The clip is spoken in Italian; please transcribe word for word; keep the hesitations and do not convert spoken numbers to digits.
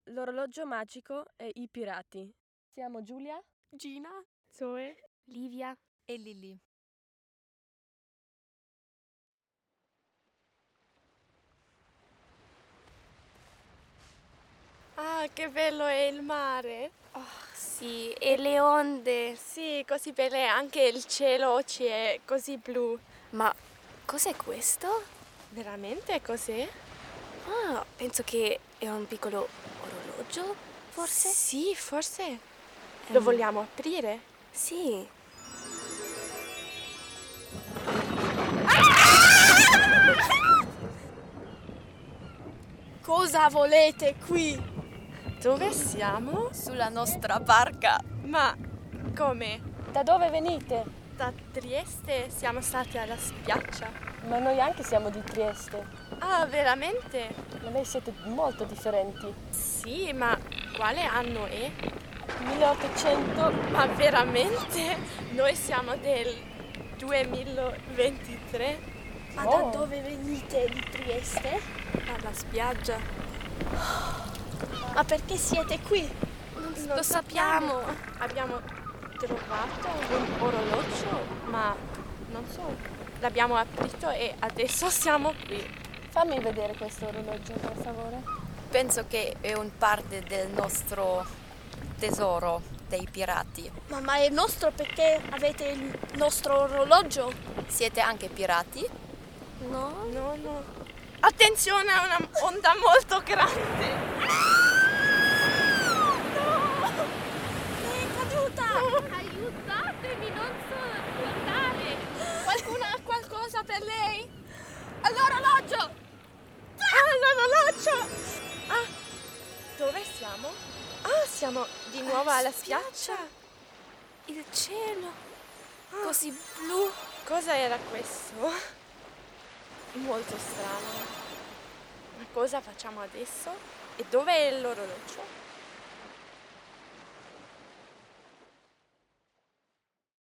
L'orologio magico e i pirati. Siamo Giulia, Gina, Zoe, Livia e Lily. Ah, che bello è il mare! Oh, sì, e le onde. Sì, così belle, anche il cielo ci è così blu. Ma cos'è questo? Veramente cos'è? Ah, penso che è un piccolo orologio, forse? Sì, forse. Lo Ehm, vogliamo aprire? Sì. Cosa volete qui? Dove siamo? Sulla nostra barca. Ma come? da dove venite? Da Trieste siamo stati alla spiaggia. Ma noi anche siamo di Trieste. Ah, veramente? Ma lei siete molto differenti. Sì, ma quale anno è? milleottocento. Ma veramente? Noi siamo del duemilaventitré. Ma Oh. da dove venite di Trieste? Alla spiaggia. Ma perché siete qui? Non Lo sappiamo. Abbiamo trovato un orologio, ma non so. L'abbiamo aprito e adesso siamo qui. Fammi vedere questo orologio, per favore. Penso che è un parte del nostro tesoro dei pirati. Ma, ma è nostro perché avete il nostro orologio? Siete anche pirati? No? No, no. Attenzione, è una onda molto grande. È caduta! Aiutatemi, non so guardare. Qualcuno ha qualcosa per lei? All'orologio! Ah, l'orologio! Ah, dove siamo? Ah, siamo di nuovo alla spiaggia. Il cielo, così blu. Cosa era questo? Molto strano. Ma cosa facciamo adesso? E dove è l'orologio?